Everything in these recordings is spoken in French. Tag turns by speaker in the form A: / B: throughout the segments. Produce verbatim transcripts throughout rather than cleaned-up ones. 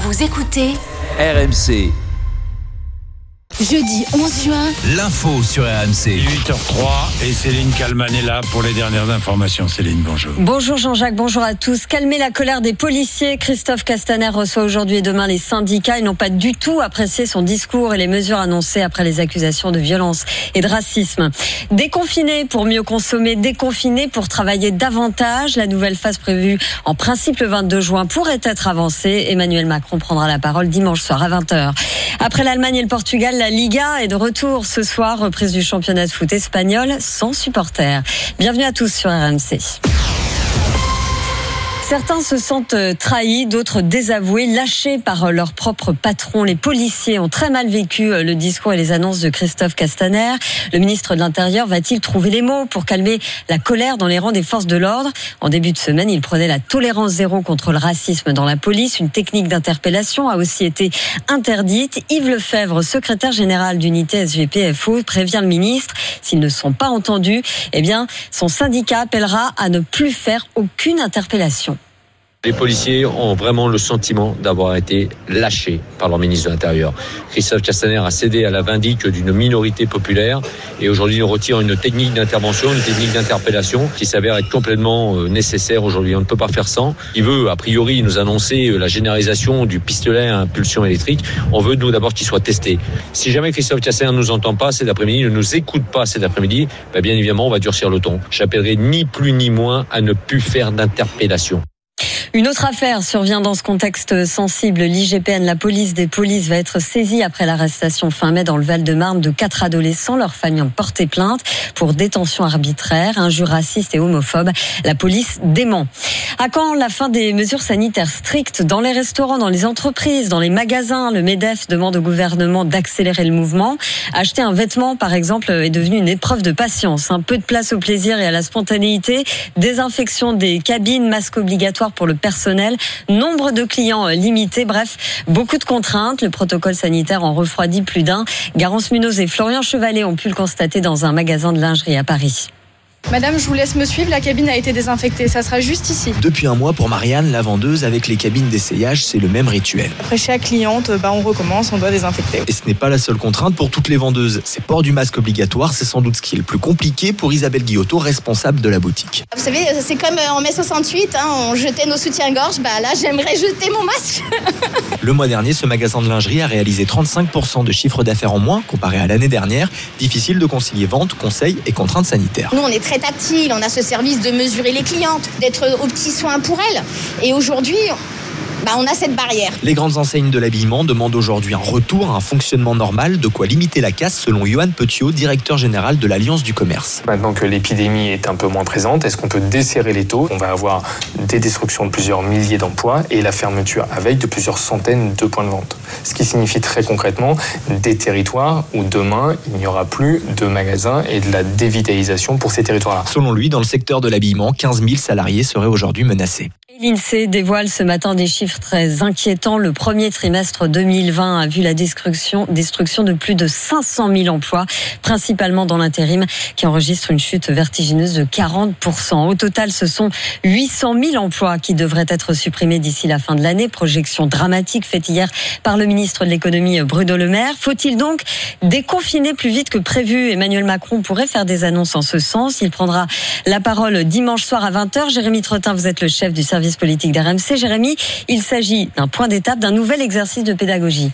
A: Vous écoutez
B: R M C.
A: Jeudi onze juin,
B: L'info sur R M C.
C: huit heures zéro trois et Céline Kalman est là pour les dernières informations. Céline, bonjour.
D: Bonjour Jean-Jacques, bonjour à tous. Calmer la colère des policiers. Christophe Castaner reçoit aujourd'hui et demain les syndicats. Ils n'ont pas du tout apprécié son discours et les mesures annoncées après les accusations de violence et de racisme. Déconfiné pour mieux consommer, déconfiné pour travailler davantage. La nouvelle phase prévue en principe le vingt-deux juin pourrait être avancée. Emmanuel Macron prendra la parole dimanche soir à vingt heures. Après l'Allemagne et le Portugal, la Liga est de retour ce soir, reprise du championnat de foot espagnol sans supporters. Bienvenue à tous sur R M C. Certains se sentent trahis, d'autres désavoués, lâchés par leur propre patron. Les policiers ont très mal vécu le discours et les annonces de Christophe Castaner. Le ministre de l'Intérieur va-t-il trouver les mots pour calmer la colère dans les rangs des forces de l'ordre ? En début de semaine, il prenait la tolérance zéro contre le racisme dans la police. Une technique d'interpellation a aussi été interdite. Yves Lefebvre, secrétaire général d'unité S G P F O, prévient le ministre. S'ils ne sont pas entendus, eh bien, son syndicat appellera à ne plus faire aucune interpellation.
E: Les policiers ont vraiment le sentiment d'avoir été lâchés par leur ministre de l'Intérieur. Christophe Castaner a cédé à la vindicte d'une minorité populaire et aujourd'hui il retire une technique d'intervention, une technique d'interpellation qui s'avère être complètement nécessaire aujourd'hui. On ne peut pas faire sans. Il veut, a priori, nous annoncer la généralisation du pistolet à impulsion électrique. On veut, nous, d'abord qu'il soit testé. Si jamais Christophe Castaner ne nous entend pas cet après-midi, ne nous écoute pas cet après-midi, ben bien évidemment, on va durcir le ton. J'appellerai ni plus ni moins à ne plus faire d'interpellation.
D: Une autre affaire survient dans ce contexte sensible. L'I G P N, la police des polices, va être saisie après l'arrestation fin mai dans le Val-de-Marne de quatre adolescents. Leurs familles ont porté plainte pour détention arbitraire, injures racistes et homophobes. La police dément. À quand la fin des mesures sanitaires strictes dans les restaurants, dans les entreprises, dans les magasins? Le MEDEF demande au gouvernement d'accélérer le mouvement. Acheter un vêtement, par exemple, est devenu une épreuve de patience. Un peu de place au plaisir et à la spontanéité. Désinfection des cabines, masques obligatoires pour le personnel, nombre de clients limité, bref, beaucoup de contraintes. Le protocole sanitaire en refroidit plus d'un. Garance Munoz et Florian Chevalet ont pu le constater dans un magasin de lingerie à Paris.
F: Madame, je vous laisse me suivre, la cabine a été désinfectée, ça sera juste ici.
G: Depuis un mois, pour Marianne, la vendeuse, avec les cabines d'essayage, c'est le même rituel.
F: Après chaque cliente, bah, on recommence, on doit désinfecter.
G: Et ce n'est pas la seule contrainte pour toutes les vendeuses. C'est port du masque obligatoire, c'est sans doute ce qui est le plus compliqué pour Isabelle Guillotot, responsable de la boutique.
H: Vous savez, c'est comme en mai soixante-huit, hein, on jetait nos soutiens-gorge, bah là j'aimerais jeter mon masque.
G: Le mois dernier, ce magasin de lingerie a réalisé trente-cinq pour cent de chiffre d'affaires en moins comparé à l'année dernière. Difficile de concilier vente, conseils et contraintes sanitaires.
H: Nous, on est très tactile, on a ce service de mesurer les clientes, d'être aux petits soins pour elles. Et aujourd'hui, bah, on a cette barrière.
G: Les grandes enseignes de l'habillement demandent aujourd'hui un retour à un fonctionnement normal, de quoi limiter la casse, selon Johan Petiot, directeur général de l'Alliance du commerce.
I: Maintenant que l'épidémie est un peu moins présente, est-ce qu'on peut desserrer les taux ? On va avoir des destructions de plusieurs milliers d'emplois et la fermeture avec de plusieurs centaines de points de vente. Ce qui signifie très concrètement des territoires où demain, il n'y aura plus de magasins et de la dévitalisation pour ces territoires-là.
G: Selon lui, dans le secteur de l'habillement, quinze mille salariés seraient aujourd'hui menacés.
D: L'Insee dévoile ce matin des chiffres très inquiétants. Le premier trimestre deux mille vingt a vu la destruction, destruction de plus de cinq cent mille emplois, principalement dans l'intérim, qui enregistre une chute vertigineuse de quarante pour cent. Au total, ce sont huit cent mille emplois qui devraient être supprimés d'ici la fin de l'année. Projection dramatique faite hier par le ministre de l'économie Bruno Le Maire. Faut-il donc déconfiner plus vite que prévu ? Emmanuel Macron pourrait faire des annonces en ce sens. Il prendra la parole dimanche soir à vingt heures. Jérémy Trottin, vous êtes le chef du service politique d'R M C. Jérémy, il s'agit d'un point d'étape, d'un nouvel exercice de pédagogie.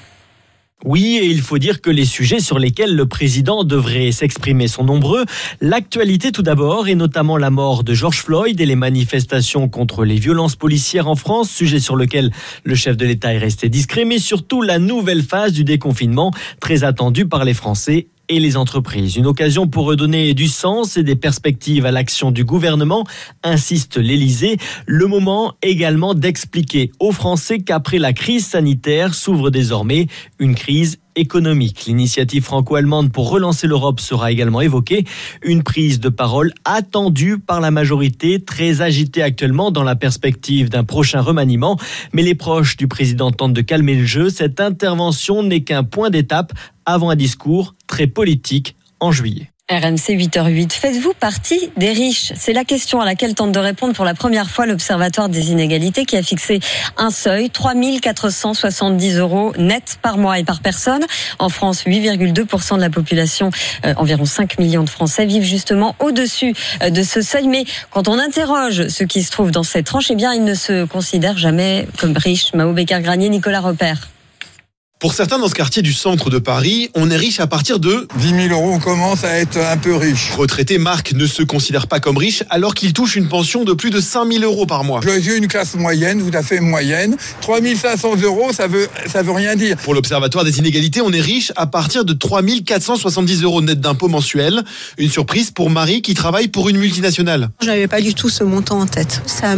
J: Oui, et il faut dire que les sujets sur lesquels le président devrait s'exprimer sont nombreux. L'actualité tout d'abord, et notamment la mort de George Floyd et les manifestations contre les violences policières en France, sujet sur lequel le chef de l'État est resté discret, mais surtout la nouvelle phase du déconfinement, très attendue par les Français et les entreprises. Une occasion pour redonner du sens et des perspectives à l'action du gouvernement, insiste l'Élysée. Le moment également d'expliquer aux Français qu'après la crise sanitaire s'ouvre désormais une crise économique. L'initiative franco-allemande pour relancer l'Europe sera également évoquée. Une prise de parole attendue par la majorité, très agitée actuellement dans la perspective d'un prochain remaniement. Mais les proches du président tentent de calmer le jeu. Cette intervention n'est qu'un point d'étape avant un discours très politique en juillet.
D: R M C huit heures huit. Faites-vous partie des riches ? C'est la question à laquelle tente de répondre pour la première fois l'Observatoire des inégalités qui a fixé un seuil, trois mille quatre cent soixante-dix euros net par mois et par personne. En France, huit virgule deux pour cent de la population, euh, environ cinq millions de Français, vivent justement au-dessus de ce seuil. Mais quand on interroge ceux qui se trouvent dans cette tranche, eh bien, ils ne se considèrent jamais comme riches. Mao Becker-Granier, Nicolas Repère.
A: Pour certains dans ce quartier du centre de Paris, on est riche à partir de
K: dix mille euros, on commence à être un peu riche.
A: Retraité, Marc ne se considère pas comme riche alors qu'il touche une pension de plus de cinq mille euros par mois.
K: Je suis une classe moyenne, tout à fait moyenne. trois mille cinq cents euros, ça veut, ça veut rien dire.
A: Pour l'Observatoire des inégalités, on est riche à partir de trois mille quatre cent soixante-dix euros net d'impôts mensuels. Une surprise pour Marie qui travaille pour une multinationale.
L: Je n'avais pas du tout ce montant en tête. Ça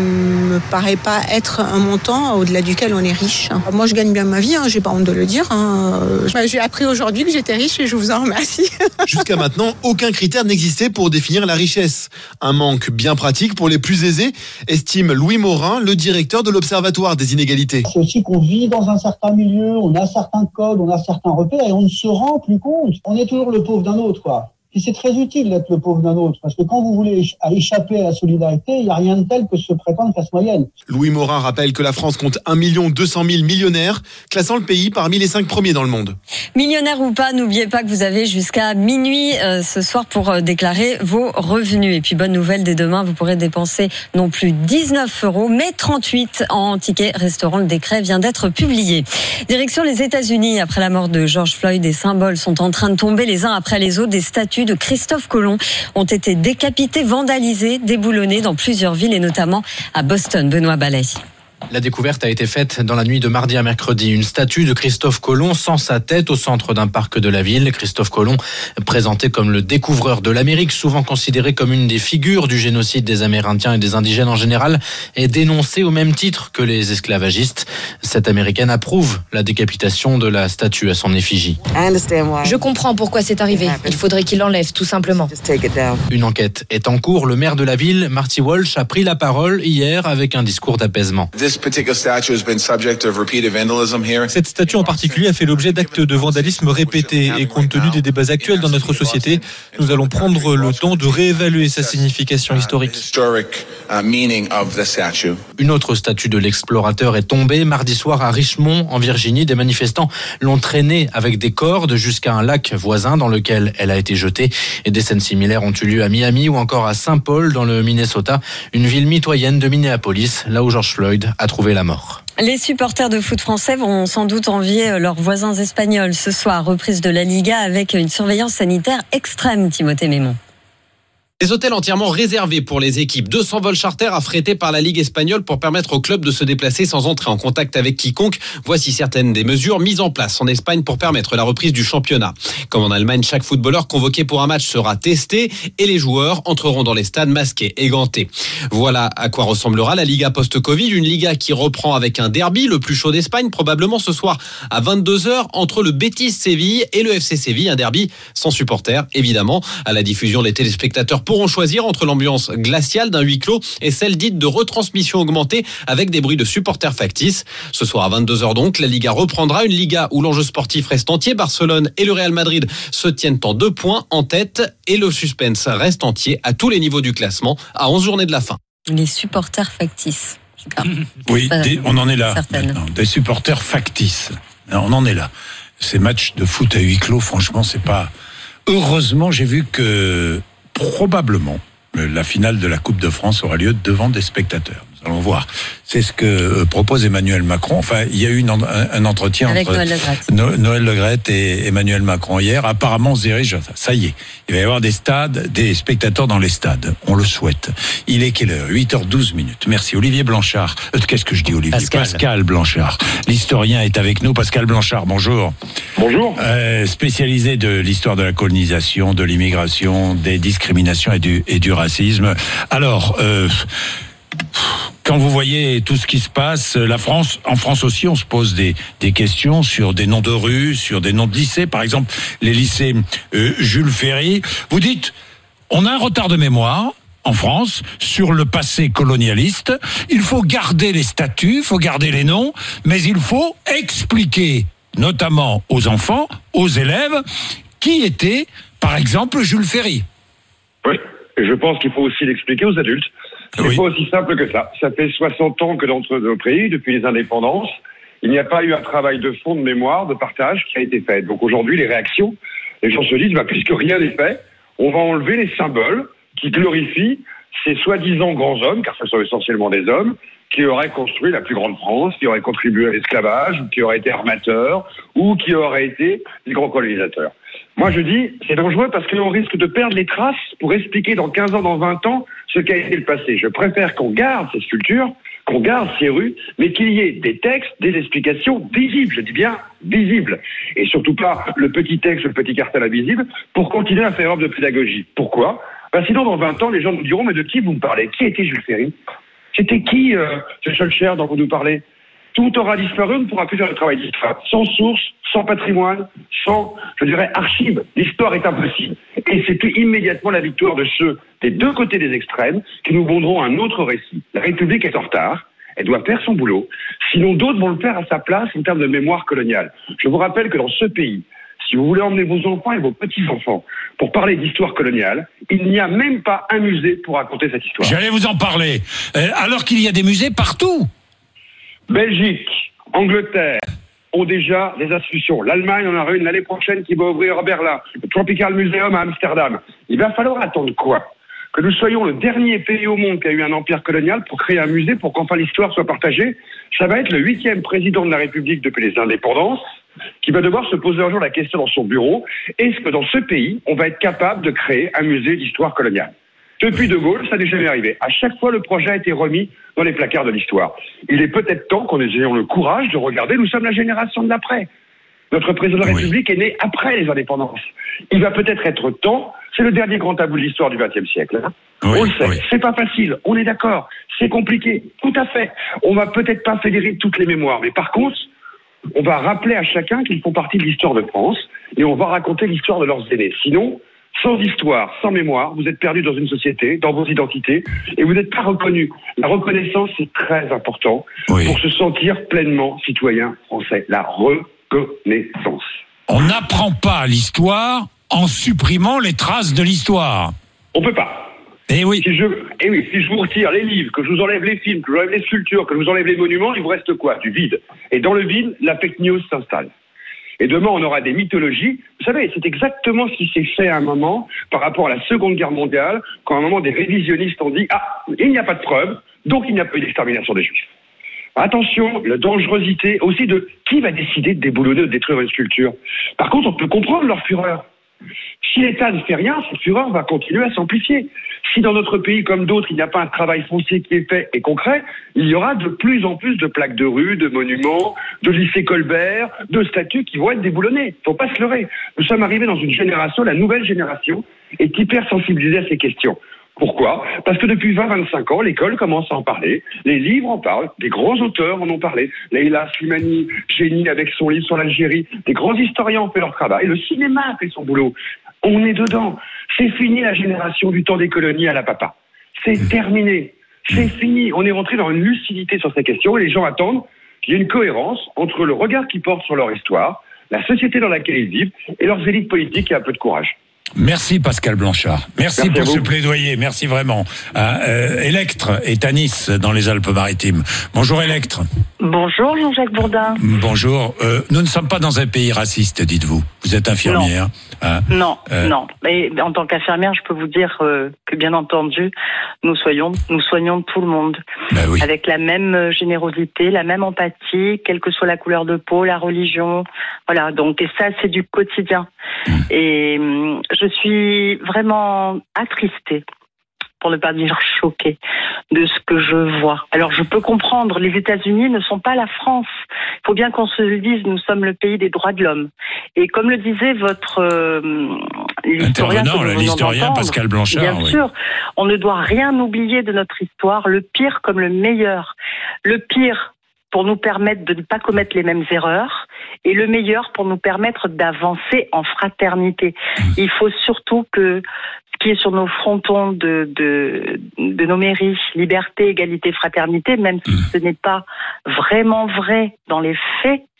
L: me paraît pas être un montant au-delà duquel on est riche. Moi, je gagne bien ma vie, hein, j'ai pas honte de le dire. Hein. J'ai appris aujourd'hui que j'étais riche et je vous en remercie.
A: Jusqu'à maintenant, aucun critère n'existait pour définir la richesse. Un manque bien pratique pour les plus aisés, estime Louis Morin, le directeur de l'Observatoire des inégalités.
M: C'est aussi qu'on vit dans un certain milieu, on a certains codes, on a certains repères et on ne se rend plus compte. On est toujours le pauvre d'un autre, quoi. Et c'est très utile d'être le pauvre d'un autre, parce que quand vous voulez échapper à la solidarité, il n'y a rien de tel que se prétendre classe moyenne.
A: Louis Morin rappelle que la France compte un million deux cent mille millionnaires, classant le pays parmi les cinq premiers dans le monde.
D: Millionnaire ou pas, n'oubliez pas que vous avez jusqu'à minuit euh, ce soir pour euh, déclarer vos revenus. Et puis bonne nouvelle, dès demain, vous pourrez dépenser non plus dix-neuf euros, mais trente-huit en tickets restaurant. Le décret vient d'être publié. Direction les États-Unis, après la mort de George Floyd, des symboles sont en train de tomber les uns après les autres. Des statues de Christophe Colomb ont été décapités, vandalisés, déboulonnés dans plusieurs villes et notamment à Boston. Benoît Ballet.
N: La découverte a été faite dans la nuit de mardi à mercredi. Une statue de Christophe Colomb sans sa tête au centre d'un parc de la ville. Christophe Colomb, présenté comme le découvreur de l'Amérique, souvent considéré comme une des figures du génocide des Amérindiens et des indigènes en général, est dénoncé au même titre que les esclavagistes. Cette Américaine approuve la décapitation de la statue à son effigie.
O: Je comprends pourquoi c'est arrivé. Il faudrait qu'il l'enlève, tout simplement.
N: Une enquête est en cours. Le maire de la ville, Marty Walsh, a pris la parole hier avec un discours d'apaisement.
P: Cette statue en particulier a fait l'objet d'actes de vandalisme répétés et compte tenu des débats actuels dans notre société, nous allons prendre le temps de réévaluer sa signification historique.
N: Une autre statue de l'explorateur est tombée mardi soir à Richmond, en Virginie. Des manifestants l'ont traînée avec des cordes jusqu'à un lac voisin dans lequel elle a été jetée. Et des scènes similaires ont eu lieu à Miami ou encore à Saint Paul dans le Minnesota, une ville mitoyenne de Minneapolis, là où George Floyd a trouvé la mort.
D: Les supporters de foot français vont sans doute envier leurs voisins espagnols ce soir. Reprise de la Liga avec une surveillance sanitaire extrême, Timothée Mémon.
Q: Des hôtels entièrement réservés pour les équipes. deux cents vols charters affrétés par la Ligue espagnole pour permettre aux clubs de se déplacer sans entrer en contact avec quiconque. Voici certaines des mesures mises en place en Espagne pour permettre la reprise du championnat. Comme en Allemagne, chaque footballeur convoqué pour un match sera testé et les joueurs entreront dans les stades masqués et gantés. Voilà à quoi ressemblera la Liga post-Covid. Une Liga qui reprend avec un derby, le plus chaud d'Espagne, probablement ce soir à vingt-deux heures entre le Betis Séville et le F C Séville. Un derby sans supporters, évidemment. À la diffusion, les téléspectateurs pourront choisir entre l'ambiance glaciale d'un huis clos et celle dite de retransmission augmentée avec des bruits de supporters factices. Ce soir à vingt-deux heures donc, la Liga reprendra, une Liga où l'enjeu sportif reste entier. Barcelone et le Real Madrid se tiennent en deux points en tête et le suspense reste entier à tous les niveaux du classement à onze journées de la fin.
D: Les supporters factices.
C: Oui, des, on en est là. Des supporters factices. On en est là. Ces matchs de foot à huis clos, franchement, c'est pas... Heureusement, j'ai vu que probablement la finale de la Coupe de France aura lieu devant des spectateurs. Nous allons voir. C'est ce que propose Emmanuel Macron. Enfin, il y a eu une, un, un entretien
D: avec
C: entre
D: Noël Le Graët.
C: No, Noël Le Graët et Emmanuel Macron hier. Apparemment, on se dirige, ça y est, il va y avoir des stades, des spectateurs dans les stades. On le souhaite. Il est quelle heure ? huit heures douze minutes. Merci. Olivier Blanchard. Euh, qu'est-ce que je dis, Olivier ?
N: Pascal.
C: Pascal Blanchard. L'historien est avec nous. Pascal Blanchard, bonjour.
R: Bonjour.
C: Euh, spécialisé de l'histoire de la colonisation, de l'immigration, des discriminations et du, et du racisme. Alors, euh, quand vous voyez tout ce qui se passe, la France, en France aussi, on se pose des, des questions sur des noms de rues, sur des noms de lycées. Par exemple, les lycées euh, Jules Ferry. Vous dites, on a un retard de mémoire en France sur le passé colonialiste. Il faut garder les statuts, il faut garder les noms, mais il faut expliquer, notamment aux enfants, aux élèves, qui étaient, Par exemple, Jules Ferry.
R: Oui, et je pense qu'il faut aussi l'expliquer aux adultes. C'est
C: Oui.
R: pas aussi simple que ça. Ça fait soixante ans que dans nos pays, depuis les indépendances, il n'y a pas eu un travail de fond, de mémoire, de partage qui a été fait. Donc aujourd'hui, les réactions, les gens se disent, bah, puisque rien n'est fait, on va enlever les symboles qui glorifient ces soi-disant grands hommes, car ce sont essentiellement des hommes, qui auraient construit la plus grande France, qui auraient contribué à l'esclavage, ou qui auraient été armateurs, ou qui auraient été les grands colonisateurs. Moi, je dis, c'est dangereux parce que l'on risque de perdre les traces pour expliquer dans quinze ans, dans vingt ans, ce qu'a été le passé. Je préfère qu'on garde ces sculptures, qu'on garde ces rues, mais qu'il y ait des textes, des explications visibles, je dis bien visibles. Et surtout pas le petit texte, le petit cartel invisible, pour continuer à faire œuvre de pédagogie. Pourquoi ? Ben sinon, dans vingt ans, les gens nous diront, mais de qui vous me parlez ? Qui était Jules Ferry ? C'était qui, euh, ce Schœlcher dont vous nous parlez ? Tout aura disparu, on ne pourra plus faire le travail d'histoire. Sans source, sans patrimoine, sans, je dirais, archives. L'histoire est impossible. Et c'est immédiatement la victoire de ceux des deux côtés des extrêmes qui nous bondront un autre récit. La République est en retard. Elle doit faire son boulot. Sinon, d'autres vont le faire à sa place en termes de mémoire coloniale. Je vous rappelle que dans ce pays, si vous voulez emmener vos enfants et vos petits-enfants pour parler d'histoire coloniale, il n'y a même pas un musée pour raconter cette histoire.
C: J'allais vous en parler. Euh, alors qu'il y a des musées partout.
R: Belgique, Angleterre ont déjà des institutions. L'Allemagne en a une l'année prochaine qui va ouvrir à Berlin. Le Tropical Museum à Amsterdam. Il va falloir attendre quoi ? Que nous soyons le dernier pays au monde qui a eu un empire colonial pour créer un musée pour qu'enfin l'histoire soit partagée. Ça va être le huitième président de la République depuis les indépendances qui va devoir se poser un jour la question dans son bureau. Est-ce que dans ce pays, on va être capable de créer un musée d'histoire coloniale ? Depuis De Gaulle, ça n'est jamais arrivé. À chaque fois, le projet a été remis dans les placards de l'histoire. Il est peut-être temps qu'on ait le courage de regarder, nous sommes la génération de l'après. Notre président de la République est né après les indépendances. Il va peut-être être temps, c'est le dernier grand tabou de l'histoire du vingtième siècle. Hein.
C: Oui,
R: on le sait,
C: oui.
R: c'est pas facile, on est d'accord, c'est compliqué, tout à fait. On va peut-être pas fédérer toutes les mémoires, mais par contre, on va rappeler à chacun qu'ils font partie de l'histoire de France et on va raconter l'histoire de leurs aînés. Sinon, sans histoire, sans mémoire, vous êtes perdu dans une société, dans vos identités, et vous n'êtes pas reconnu. La reconnaissance, c'est très important
C: Oui.
R: pour se sentir pleinement citoyen français. La reconnaissance.
C: On n'apprend pas l'histoire en supprimant les traces de l'histoire.
R: On peut pas.
C: Eh oui.
R: Si je, eh oui, si je vous retire les livres, que je vous enlève les films, que je vous enlève les sculptures, que je vous enlève les monuments, il vous reste quoi ? Du vide. Et dans le vide, la fake news s'installe. Et demain, on aura des mythologies. Vous savez, c'est exactement ce qui s'est fait à un moment par rapport à la Seconde Guerre mondiale, quand à un moment des révisionnistes ont dit « Ah, il n'y a pas de preuves, donc il n'y a pas eu d'extermination des Juifs ». Attention, la dangerosité aussi de qui va décider de déboulonner, de détruire une sculpture. Par contre, on peut comprendre leur fureur. Si l'État ne fait rien, cette fureur va continuer à s'amplifier. Si dans notre pays, comme d'autres, il n'y a pas un travail foncier qui est fait et concret, il y aura de plus en plus de plaques de rue, de monuments, de lycées Colbert, de statues qui vont être déboulonnées. Faut pas se leurrer. Nous sommes arrivés dans une génération, la nouvelle génération, est hyper sensibilisée à ces questions. Pourquoi ? Parce que depuis vingt à vingt-cinq ans, l'école commence à en parler, les livres en parlent, des grands auteurs en ont parlé, Leila Slimani, Génie avec son livre sur l'Algérie, des grands historiens ont fait leur travail, le cinéma a fait son boulot. On est dedans. C'est fini la génération du temps des colonies à la papa. C'est terminé. C'est fini. On est rentré dans une lucidité sur ces questions et les gens attendent qu'il y ait une cohérence entre le regard qu'ils portent sur leur histoire, la société dans laquelle ils vivent et leurs élites politiques et un peu de courage.
C: Merci Pascal Blanchard. Merci,
R: Merci
C: pour ce plaidoyer. Merci vraiment. Ah, euh, Electre est à Nice, dans les Alpes-Maritimes. Bonjour Electre.
S: Bonjour Jean-Jacques Bourdin.
C: Bonjour. Euh, nous ne sommes pas dans un pays raciste, dites-vous. Vous êtes infirmière. Hein
S: Non,
C: euh,
S: non. Et en tant qu'infirmière, je peux vous dire euh, que bien entendu, nous soignons, nous soignons tout le monde.
C: Ben oui.
S: Avec la même générosité, la même empathie, quelle que soit la couleur de peau, la religion. Voilà, donc, et ça, c'est du quotidien. Mmh. Et hum, je suis vraiment attristée, pour ne pas dire choquée, de ce que je vois. Alors, je peux comprendre, les États-Unis ne sont pas la France. Il faut bien qu'on se le dise, nous sommes le pays des droits de l'homme. Et comme le disait votre euh, l'historien,
C: Intervenant, l'historien Pascal Blanchard.
S: Bien
C: oui.
S: sûr, on ne doit rien oublier de notre histoire, le pire comme le meilleur. Le pire pour nous permettre de ne pas commettre les mêmes erreurs, et le meilleur pour nous permettre d'avancer en fraternité. Il faut surtout que ce qui est sur nos frontons de, de, de nos mairies, liberté, égalité, fraternité, même si ce n'est pas vraiment vrai dans les faits,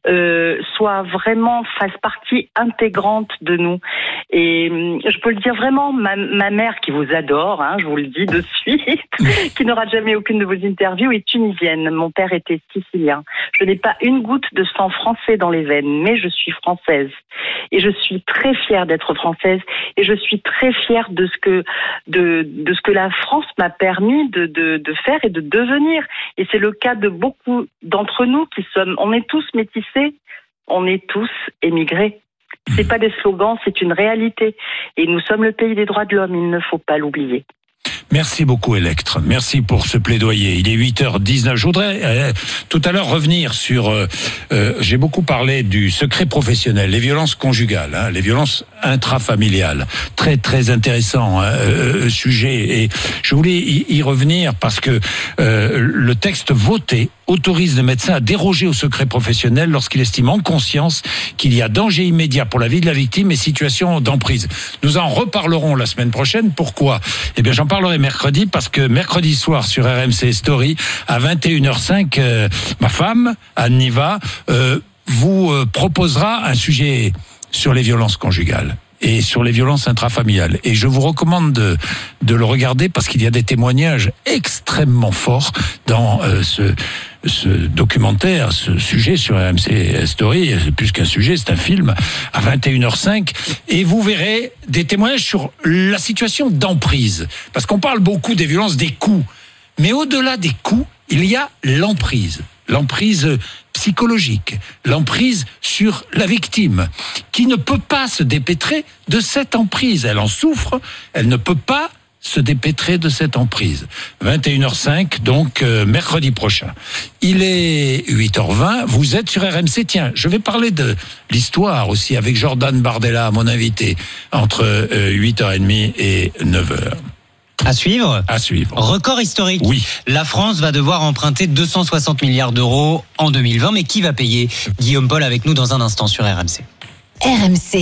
S: euh, soit vraiment fasse partie intégrante de nous. Et euh, je peux le dire vraiment, ma, ma mère qui vous adore, hein, je vous le dis de suite, qui n'aura jamais aucune de vos interviews, est tunisienne. Mon père était sicilien. Je n'ai pas une goutte de sang français dans les veines, mais je suis française. Et je suis très fière d'être française. Et je suis très fière de ce que, de, de ce que la France m'a permis de, de, de faire et de devenir. Et c'est le cas de beaucoup d'entre nous qui sommes, on est tous métissés, on est tous émigrés. C'est pas des slogans, c'est une réalité. Et nous sommes le pays des droits de l'homme, il ne faut pas l'oublier.
C: Merci beaucoup, Electre. Merci pour ce plaidoyer. Il est huit heures dix-neuf. Je voudrais euh, tout à l'heure revenir sur... Euh, euh, j'ai beaucoup parlé du secret professionnel, les violences conjugales, hein, les violences intrafamiliales. Très, très intéressant hein, euh, sujet. Et je voulais y, y revenir parce que euh, le texte voté autorise le médecin à déroger au secret professionnel lorsqu'il estime en conscience qu'il y a danger immédiat pour la vie de la victime et situation d'emprise. Nous en reparlerons la semaine prochaine. Pourquoi ? Eh bien, j'en parlerai mercredi parce que mercredi soir sur R M C Story à vingt et une heures cinq, euh, ma femme, Anne Niva, euh, vous euh, proposera un sujet sur les violences conjugales et sur les violences intrafamiliales. Et je vous recommande de, de le regarder parce qu'il y a des témoignages extrêmement forts dans euh, ce, ce documentaire, ce sujet sur R M C Story. C'est plus qu'un sujet, c'est un film à vingt et une heures cinq. Et vous verrez des témoignages sur la situation d'emprise. Parce qu'on parle beaucoup des violences, des coups. Mais au-delà des coups, il y a l'emprise. L'emprise psychologique, l'emprise sur la victime, qui ne peut pas se dépêtrer de cette emprise. Elle en souffre, elle ne peut pas se dépêtrer de cette emprise. vingt et une heures cinq, donc euh, mercredi prochain. Il est huit heures vingt, vous êtes sur R M C. Tiens, je vais parler de l'histoire aussi avec Jordan Bardella, mon invité, entre euh, huit heures trente et neuf heures.
T: À suivre.
C: À suivre.
T: Record historique.
C: Oui.
T: La France va devoir emprunter deux cent soixante milliards d'euros en deux mille vingt, mais qui va payer ? Guillaume Paul avec nous dans un instant sur R M C.
U: R M C.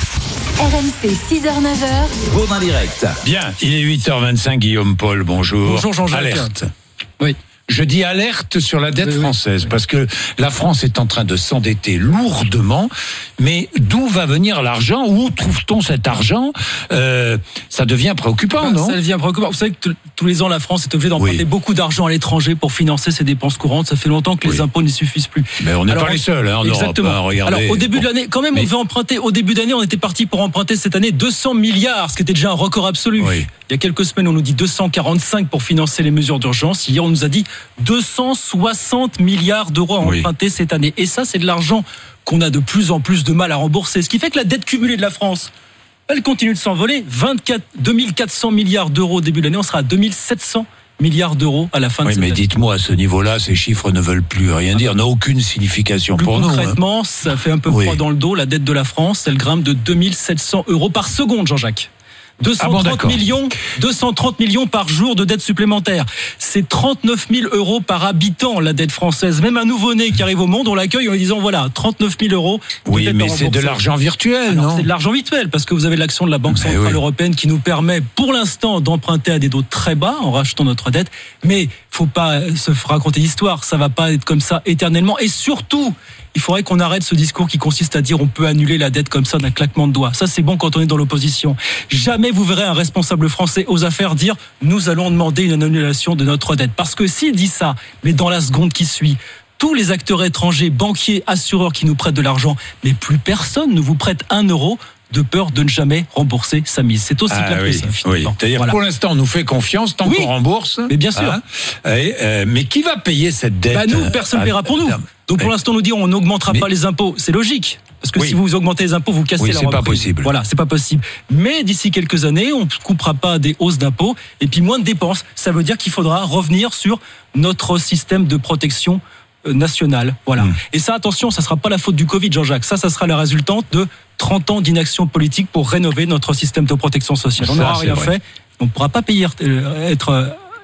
U: R M C, six heures neuf heures.
B: Baudin Direct.
C: Bien, il est huit heures vingt-cinq, Guillaume Paul, bonjour.
V: Bonjour Jean-Jacques.
C: Alerte.
V: Oui.
C: Je dis alerte sur la dette
V: oui, oui.
C: française, parce que la France est en train de s'endetter lourdement, mais d'où va venir l'argent ? Où trouve-t-on cet argent ? euh, Ça devient préoccupant,
V: Bah,
C: non ?
V: Ça devient préoccupant. Vous savez que t- tous les ans, la France est obligée d'emprunter
C: Oui.
V: beaucoup d'argent à l'étranger pour financer ses dépenses courantes. Ça fait longtemps que les
C: Oui.
V: impôts n'y suffisent plus.
C: Mais on n'est
V: Alors,
C: pas les seuls hein, en
V: exactement.
C: Europe. Hein, regardez.
V: Alors, au début
C: Bon.
V: de l'année, quand même,
C: Mais-
V: on devait emprunter. Au début d'année, on était parti pour emprunter cette année deux cents milliards, ce qui était déjà un record absolu.
C: Oui.
V: Il y a quelques semaines, on nous dit deux cent quarante-cinq pour financer les mesures d'urgence. Hier, on nous a dit deux cent soixante milliards d'euros à
C: Oui.
V: emprunter cette année. Et ça, c'est de l'argent qu'on a de plus en plus de mal à rembourser. Ce qui fait que la dette cumulée de la France, elle continue de s'envoler. vingt-quatre, deux mille quatre cents milliards d'euros au début de l'année. On sera à deux mille sept cents milliards d'euros à la fin
C: Oui,
V: de cette
C: mais
V: année.
C: dites-moi, à ce niveau-là, ces chiffres ne veulent plus rien dire, n'ont aucune signification
V: Plus
C: pour nous. Hein.
V: concrètement, ça fait un peu
C: Oui.
V: froid dans le dos. La dette de la France, elle grimpe de deux mille sept cents euros par seconde, Jean-Jacques. deux cent trente
C: Ah bon, d'accord.
V: millions, deux cent trente millions par jour de dette supplémentaire. C'est trente-neuf mille euros par habitant, la dette française. Même un nouveau-né qui arrive au monde, on l'accueille en lui disant, voilà, trente-neuf mille euros. de
C: Oui,
V: dette
C: mais
V: à
C: c'est de
V: rembourser.
C: l'argent virtuel,
V: Alors,
C: non ?
V: c'est de l'argent virtuel, parce que vous avez l'action de la Banque
C: Mais
V: Centrale
C: oui.
V: Européenne qui nous permet, pour l'instant, d'emprunter à des taux très bas en rachetant notre dette. Mais faut pas se raconter d'histoire, ça va pas être comme ça éternellement. Et surtout, il faudrait qu'on arrête ce discours qui consiste à dire on peut annuler la dette comme ça d'un claquement de doigts. Ça, c'est bon quand on est dans l'opposition. Jamais vous verrez un responsable français aux affaires dire nous allons demander une annulation de notre dette. Parce que s'il dit ça, mais dans la seconde qui suit, tous les acteurs étrangers, banquiers, assureurs qui nous prêtent de l'argent, mais plus personne ne vous prête un euro de peur de ne jamais rembourser sa mise. C'est aussi
C: Ah
V: clair
C: oui,
V: que ça,
C: oui.
V: finalement.
C: C'est-à-dire
V: Voilà.
C: pour l'instant, on nous fait confiance tant
V: Oui.
C: qu'on rembourse.
V: Mais bien sûr.
C: Hein Et, euh, mais qui va payer cette dette ?
V: Bah nous, personne ne
C: euh,
V: paiera pour nous.
C: à-
V: Donc pour
C: Mais-
V: l'instant, on nous dit on n'augmentera
C: Mais-
V: pas les impôts. C'est logique. Parce que
C: Oui.
V: si vous augmentez les impôts, vous cassez
C: Oui,
V: la
C: c'est pas
V: reprise.
C: possible.
V: Voilà, c'est pas possible. Mais d'ici quelques années, on ne coupera pas des hausses d'impôts et puis moins de dépenses. Ça veut dire qu'il faudra revenir sur notre système de protection euh, nationale. Voilà.
C: Mmh.
V: Et ça, attention, ça sera pas la faute du Covid, Jean-Jacques. Ça, ça sera la résultante de trente ans d'inaction politique pour rénover notre système de protection sociale. On
C: Ça,
V: n'aura
C: c'est
V: rien
C: vrai.
V: fait. On ne pourra pas payer, euh, être euh,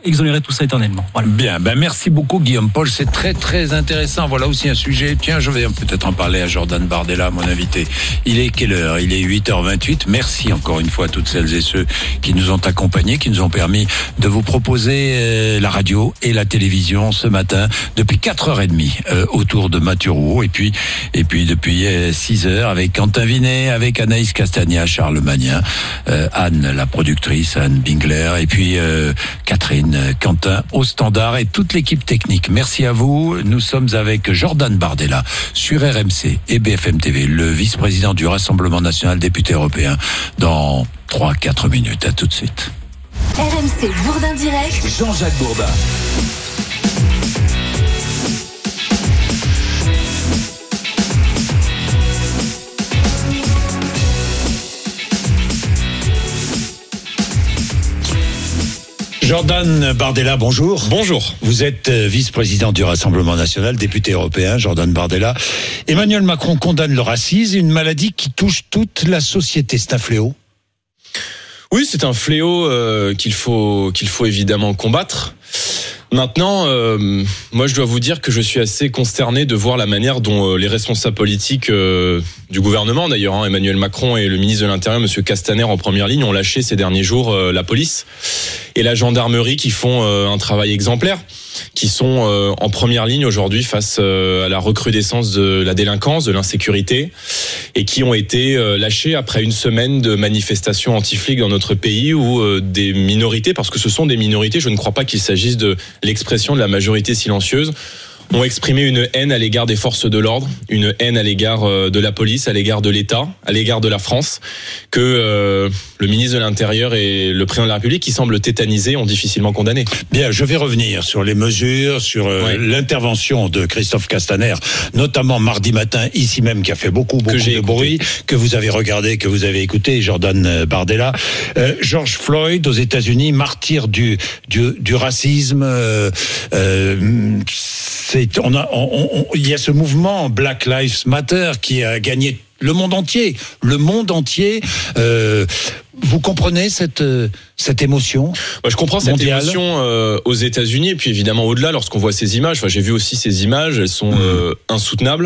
V: exonérer tout ça éternellement. Voilà.
C: Bien, ben merci beaucoup Guillaume Paul, c'est très très intéressant. Voilà aussi un sujet, tiens, je vais peut-être en parler à Jordan Bardella, mon invité. Il est quelle heure ? Il est huit heures vingt-huit. Merci encore une fois à toutes celles et ceux qui nous ont accompagnés, qui nous ont permis de vous proposer euh, la radio et la télévision ce matin depuis quatre heures trente euh, autour de Mathieu Rouault et puis et puis depuis euh, six heures avec Quentin Vinet, avec Anaïs Castagna, Charles Magnin, euh, Anne la productrice, Anne Bingler et puis euh, Catherine, Quentin au standard et toute l'équipe technique. Merci à vous. Nous sommes avec Jordan Bardella sur R M C et B F M T V, le vice-président du Rassemblement national député européen, dans trois à quatre minutes. À tout de suite.
U: R M C Bourdin Direct.
B: Jean-Jacques Bourdin.
C: Jordan Bardella, bonjour.
E: Bonjour.
C: Vous êtes vice-président du Rassemblement national, député européen, Jordan Bardella. Emmanuel Macron condamne le racisme, une maladie qui touche toute la société. C'est un fléau ?
E: Oui, c'est un fléau euh, qu'il faut qu'il faut évidemment combattre. Maintenant, euh, moi je dois vous dire que je suis assez consterné de voir la manière dont euh, les responsables politiques euh, du gouvernement, d'ailleurs, hein, Emmanuel Macron et le ministre de l'Intérieur, Monsieur Castaner, en première ligne, ont lâché ces derniers jours euh, la police et la gendarmerie qui font euh, un travail exemplaire, qui sont euh, en première ligne aujourd'hui face euh, à la recrudescence de la délinquance, de l'insécurité, et qui ont été euh, lâchés après une semaine de manifestations anti-flics dans notre pays où euh, des minorités, parce que ce sont des minorités, je ne crois pas qu'il s'agisse de l'expression de la majorité silencieuse, ont exprimé une haine à l'égard des forces de l'ordre, une haine à l'égard de la police, à l'égard de l'État, à l'égard de la France, que euh, le ministre de l'Intérieur et le président de la République, qui semblent tétanisés, ont difficilement condamné.
C: Bien, je vais revenir sur les mesures, sur euh, ouais. l'intervention de Christophe Castaner, notamment mardi matin, ici même, qui a fait beaucoup, beaucoup de écouté. bruit, que vous avez regardé, que vous avez écouté, Jordan Bardella. Euh, George Floyd, aux États-Unis, martyr du, du, du racisme, euh, euh, c'est, on a, on, on, il y a ce mouvement Black Lives Matter qui a gagné le monde entier, le monde entier. Euh, vous comprenez cette cette émotion
E: Moi, je comprends
C: mondiale.
E: cette émotion euh, aux États-Unis et puis évidemment au-delà lorsqu'on voit ces images. Enfin, j'ai vu aussi ces images, elles sont mmh. euh, insoutenables.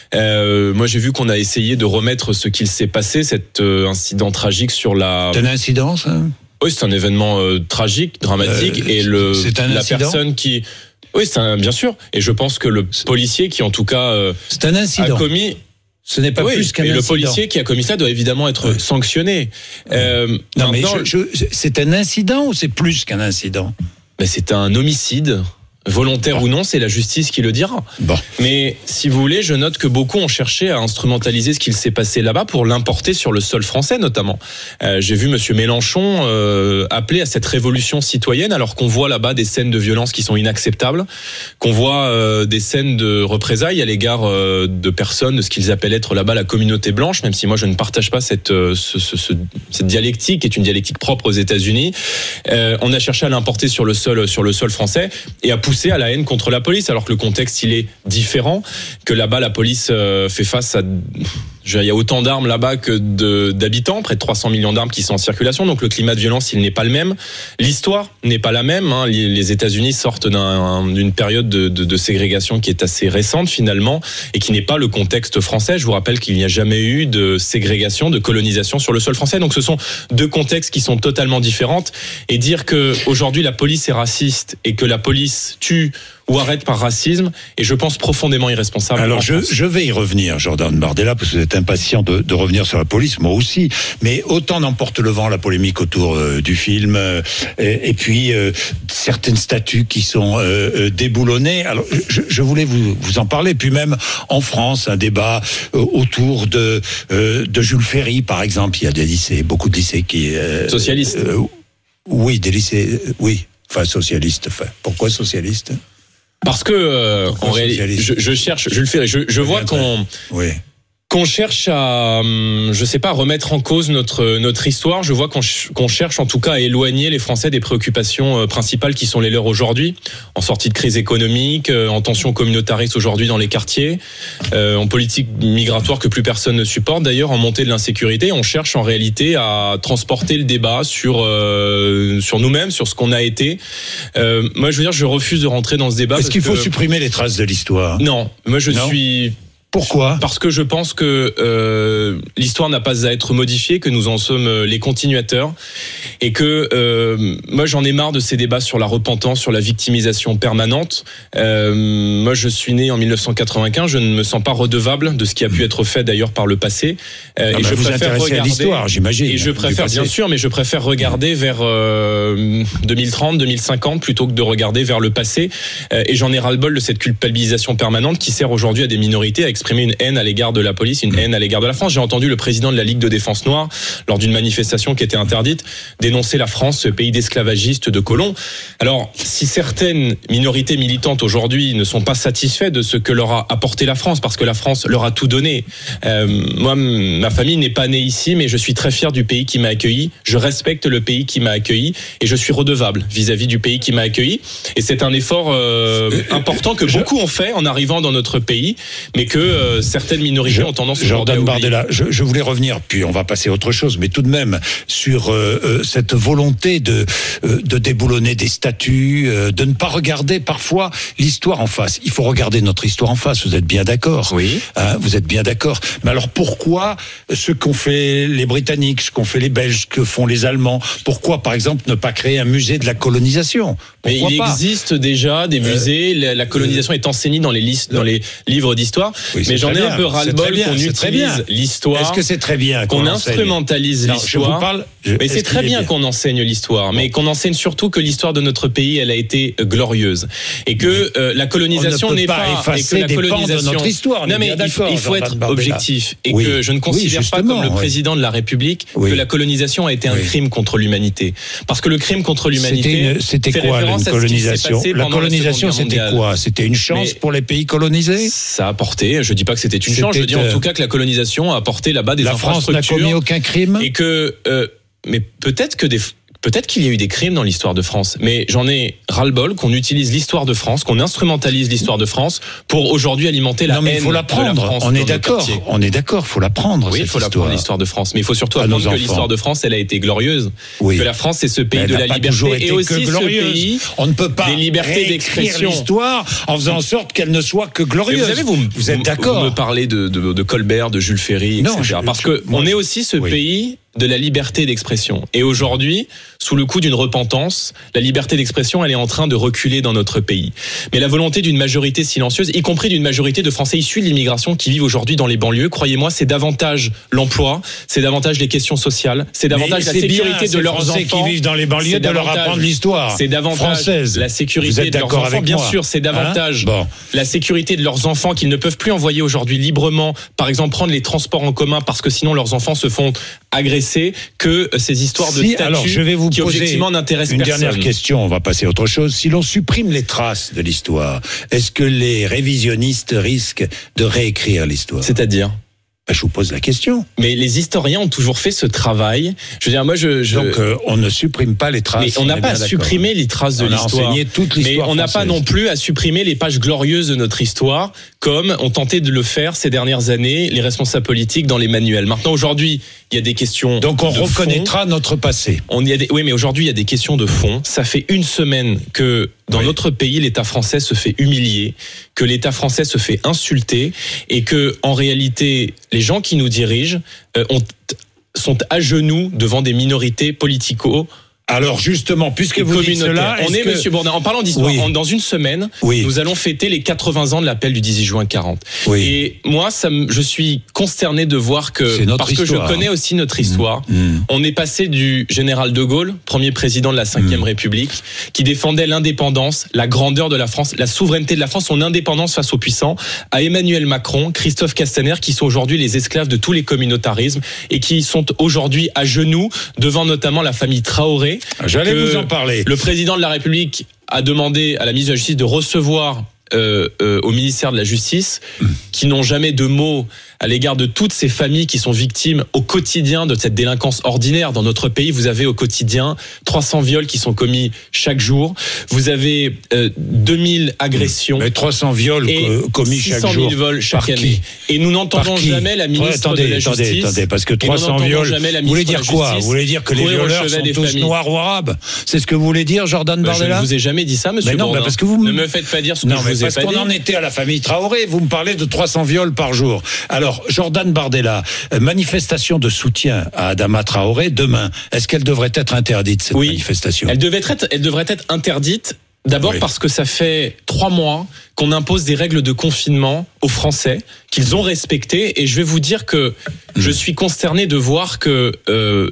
E: Euh, moi, j'ai vu qu'on a essayé de remettre ce qu'il s'est passé, cet euh, incident tragique sur la.
C: C'est un incident, ça ?
E: Oui, c'est un événement euh, tragique, dramatique, euh, et le
C: c'est un
E: la
C: incident
E: personne qui. Oui, c'est un, bien sûr. Et je pense que le policier qui, en tout cas, euh,
C: c'est un incident.
E: a commis.
C: Ce n'est pas
E: oui,
C: plus qu'un
E: et
C: incident.
E: Le policier qui a commis ça doit évidemment être oui. sanctionné.
C: Euh, non, mais je, je, c'est un incident ou c'est plus qu'un incident ?
E: Ben c'est un homicide. Volontaire bon. ou non, c'est la justice qui le dira.
C: Bon.
E: Mais si vous voulez, je note que beaucoup ont cherché à instrumentaliser ce qu'il s'est passé là-bas pour l'importer sur le sol français notamment. Euh, j'ai vu Monsieur Mélenchon euh, appeler à cette révolution citoyenne alors qu'on voit là-bas des scènes de violence qui sont inacceptables, qu'on voit euh, des scènes de représailles à l'égard euh, de personnes, de ce qu'ils appellent être là-bas la communauté blanche, même si moi je ne partage pas cette, euh, ce, ce, ce, cette dialectique qui est une dialectique propre aux États-Unis. Euh, on a cherché à l'importer sur le sol, sur le sol français et à pousser à la haine contre la police, alors que le contexte il est différent, que là-bas la police euh, fait face à... Il y a autant d'armes là-bas que de, d'habitants, près de trois cents millions d'armes qui sont en circulation, donc le climat de violence il n'est pas le même. L'histoire n'est pas la même. Hein. Les États-Unis sortent d'un, d'une période de, de, de ségrégation qui est assez récente finalement et qui n'est pas le contexte français. Je vous rappelle qu'il n'y a jamais eu de ségrégation, de colonisation sur le sol français. Donc ce sont deux contextes qui sont totalement différents. Et dire que aujourd'hui la police est raciste et que la police tue ou arrête par racisme, et je pense profondément irresponsable.
C: Alors je, je vais y revenir, Jordan Bardella, parce que vous êtes impatient de, de revenir sur la police, moi aussi, mais autant n'emporte le vent la polémique autour euh, du film, euh, et, et puis euh, certaines statues qui sont euh, euh, déboulonnées. Alors je, je voulais vous, vous en parler, puis même en France, un débat euh, autour de, euh, de Jules Ferry, par exemple. Il y a des lycées, beaucoup de lycées qui... Euh,
E: socialistes
C: euh, Oui, des lycées, oui, enfin socialistes. Enfin, pourquoi socialistes ?
E: Parce que euh, en réalité, je, je cherche, je le fais, je, je vois qu'on
C: oui.
E: Qu'on cherche à, je sais pas, remettre en cause notre notre histoire. Je vois qu'on, ch- qu'on cherche en tout cas à éloigner les Français des préoccupations principales qui sont les leurs aujourd'hui, en sortie de crise économique, en tension communautariste aujourd'hui dans les quartiers, euh, en politique migratoire que plus personne ne supporte d'ailleurs, en montée de l'insécurité. On cherche en réalité à transporter le débat sur euh, sur nous-mêmes, sur ce qu'on a été. Euh, moi, je veux dire, je refuse de rentrer dans ce débat.
C: Est-ce qu'il faut
E: que...
C: supprimer les traces de l'histoire ?
E: Non, moi je
C: non.
E: suis.
C: Pourquoi ?
E: Parce que je pense que euh, l'histoire n'a pas à être modifiée, que nous en sommes les continuateurs, et que euh, moi j'en ai marre de ces débats sur la repentance, sur la victimisation permanente. Euh, moi je suis né en dix-neuf cent quatre-vingt-quinze, je ne me sens pas redevable de ce qui a pu être fait d'ailleurs par le passé.
C: Euh, non, et je
E: vous
C: préfère regarder à l'histoire, j'imagine.
E: Et je préfère bien sûr, mais je préfère regarder vers euh, deux mille trente, deux mille cinquante plutôt que de regarder vers le passé. Euh, et j'en ai ras-le-bol de cette culpabilisation permanente qui sert aujourd'hui à des minorités à exprimer une haine à l'égard de la police, une haine à l'égard de la France. J'ai entendu le président de la Ligue de défense noire, lors d'une manifestation qui était interdite, dénoncer la France, ce pays d'esclavagistes, de colons. Alors, si certaines minorités militantes aujourd'hui ne sont pas satisfaites de ce que leur a apporté la France, parce que la France leur a tout donné. Euh, moi, ma famille n'est pas née ici, mais je suis très fier du pays qui m'a accueilli. Je respecte le pays qui m'a accueilli et je suis redevable vis-à-vis du pays qui m'a accueilli. Et c'est un effort euh, important que beaucoup ont fait en arrivant dans notre pays, mais que Euh, certaines minorités
C: je,
E: ont tendance
C: Jordan Bardella, je, je voulais revenir, puis on va passer à autre chose, mais tout de même sur euh, euh, cette volonté de, euh, de déboulonner des statues, euh, de ne pas regarder parfois l'histoire en face. Il faut regarder notre histoire en face, vous êtes bien d'accord ?
E: Oui.
C: Hein, vous êtes bien d'accord. Mais alors pourquoi ce qu'ont fait les Britanniques, ce qu'ont fait les Belges, ce que font les Allemands, pourquoi par exemple ne pas créer un musée de la colonisation ? Pourquoi
E: Mais il
C: pas
E: existe déjà des musées, euh, la, la colonisation euh, est enseignée dans les, listes, dans les livres d'histoire. Oui, mais j'en ai bien, un peu ras-le-bol qu'on utilise l'histoire.
C: Est-ce que c'est très bien qu'on,
E: qu'on
C: enseigne
E: instrumentalise non, l'histoire. Je vous parle, je, mais c'est très bien, bien qu'on enseigne l'histoire, bon. mais qu'on enseigne surtout que l'histoire de notre pays, elle a été glorieuse et que euh, la colonisation n'est pas,
C: pas
E: et que la colonisation
C: de notre histoire.
E: Non mais il faut, il faut être objectif et oui. que je ne considère oui, pas comme le président oui. de la République oui. que la colonisation a été un oui. crime contre l'humanité. Parce que le crime contre l'humanité,
C: c'était, c'était quoi la colonisation ? La colonisation, c'était quoi ? C'était une chance pour les pays colonisés ?
E: Ça a apporté. Je dis pas que c'était une chance. Je dis en tout cas que la colonisation a apporté là-bas des
C: la
E: infrastructures.
C: La France n'a commis aucun crime.
E: Et que, euh, mais peut-être que des, peut-être qu'il y a eu des crimes dans l'histoire de France. Mais j'en ai ras-le-bol qu'on utilise l'histoire de France, qu'on instrumentalise l'histoire de France pour aujourd'hui alimenter la
C: non, mais
E: haine
C: il faut la prendre.
E: de la France.
C: On est d'accord. On est d'accord. Faut la prendre.
E: Oui, il faut la prendre l'histoire de France. Mais il faut surtout apprendre que l'histoire de France, elle a été glorieuse. Oui. Que la France, c'est ce pays elle de la liberté et aussi ce pays.
C: On ne peut pas
E: des libertés d'expression.
C: L'histoire en faisant en sorte qu'elle ne soit que glorieuse.
E: Mais vous savez, vous,
C: vous,
E: vous
C: êtes d'accord.
E: Vous me parlez de, de, de Colbert, de Jules Ferry, non, et cetera. Je, Parce que je, on est aussi ce oui. pays de la liberté d'expression. Et aujourd'hui, sous le coup d'une repentance, la liberté d'expression, elle est en train de reculer dans notre pays. Mais la volonté d'une majorité silencieuse, y compris d'une majorité de Français issus de l'immigration qui vivent aujourd'hui dans les banlieues, croyez-moi, c'est davantage l'emploi, c'est davantage les questions sociales, c'est davantage
C: Mais
E: la sécurité de leurs
C: Français
E: enfants
C: qui vivent dans les banlieues de leur apprendre l'histoire.
E: C'est davantage
C: française.
E: La sécurité de leurs enfants, bien
C: moi.
E: sûr, c'est davantage
C: hein bon.
E: la sécurité de leurs enfants qu'ils ne peuvent plus envoyer aujourd'hui librement, par exemple prendre les transports en commun parce que sinon leurs enfants se font agresser, que ces histoires de
C: si,
E: statut
C: alors, je vais vous
E: qui
C: poser
E: objectivement n'intéressent
C: une
E: personne.
C: Dernière question, on va passer à autre chose. Si l'on supprime les traces de l'histoire, est-ce que les révisionnistes risquent de réécrire l'histoire ?
E: C'est-à-dire ?
C: Je vous pose la question.
E: Mais les historiens ont toujours fait ce travail. Je veux dire, moi, je. je...
C: Donc, euh, on ne supprime pas les traces.
E: Mais on n'a pas à supprimer les traces de
C: on
E: l'histoire.
C: A enseigné toute l'histoire
E: mais on n'a
C: française.
E: pas non plus à supprimer les pages glorieuses de notre histoire, comme ont tenté de le faire ces dernières années les responsables politiques dans les manuels. Maintenant, aujourd'hui, il y a des questions.
C: Donc, on
E: de
C: reconnaîtra
E: fond.
C: notre passé.
E: On y a des... Oui, mais aujourd'hui, il y a des questions de fond. Ça fait une semaine que dans oui. notre pays, l'État français se fait humilier, que l'État français se fait insulter, et que, en réalité, les gens qui nous dirigent euh, ont, sont à genoux devant des minorités politico.
C: Alors justement, puisque vous dites cela,
E: on est,
C: que...
E: Monsieur Bourdin, en parlant d'histoire, oui. en, dans une semaine, oui. nous allons fêter les quatre-vingts ans de l'appel du dix-huit juin quarante. Oui. Et moi, ça me, je suis consterné de voir que, parce histoire. que je connais aussi notre histoire, mmh. on est passé du général de Gaulle, premier président de la cinquième mmh. République, qui défendait l'indépendance, la grandeur de la France, la souveraineté de la France, son indépendance face aux puissants, à Emmanuel Macron, Christophe Castaner, qui sont aujourd'hui les esclaves de tous les communautarismes et qui sont aujourd'hui à genoux devant notamment la famille Traoré.
C: J'allais vous en parler.
E: Le président de la République a demandé à la ministre de la Justice de recevoir euh, euh, au ministère de la Justice mmh. qui n'ont jamais de mots à l'égard de toutes ces familles qui sont victimes au quotidien de cette délinquance ordinaire. Dans notre pays, vous avez au quotidien trois cents viols qui sont commis chaque jour. Vous avez euh, deux mille agressions.
C: Mais trois cents viols
E: et
C: commis chaque jour.
E: six cent mille vols chaque année. Et nous n'entendons jamais la ministre
C: attendez,
E: de la Justice.
C: Attendez, attendez, parce que trois cents viols, vous voulez dire quoi? Vous voulez dire que les violeurs sont tous familles. noirs ou arabes? C'est ce que vous voulez dire, Jordan bah, Bardella?
E: Je ne vous ai jamais dit ça, monsieur
C: mais non,
E: Bourdin.
C: Bah parce que vous
E: ne me faites pas dire ce que
C: non,
E: je vous ai
C: parce
E: pas
C: qu'on
E: dit.
C: en était à la famille Traoré. Vous me parlez de trois cents viols par jour. Alors, Jordan Bardella, manifestation de soutien à Adama Traoré demain. Est-ce qu'elle devrait être interdite, cette
E: oui,
C: manifestation?
E: Elle devait être, elle devrait être interdite. D'abord oui. parce que ça fait trois mois qu'on impose des règles de confinement aux Français qu'ils ont respectées. Et je vais vous dire que mmh. je suis consterné de voir que euh,